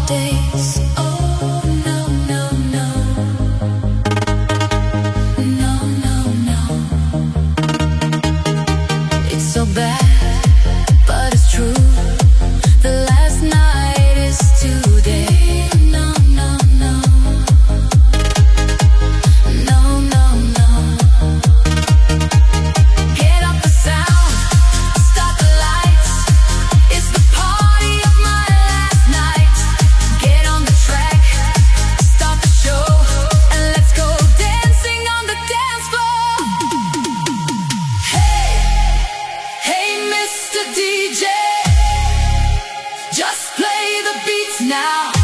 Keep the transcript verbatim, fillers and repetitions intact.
days. Oh no, no, no. No, no, no. It's so bad, but it's true. The last night is today. No, no, no. No, no, no. Get up the sound, start the lights. It's the party of my last night. Get on the track, start the show, and let's go dancing on the dance floor. Hey, hey, Mister D J, just play the beats now.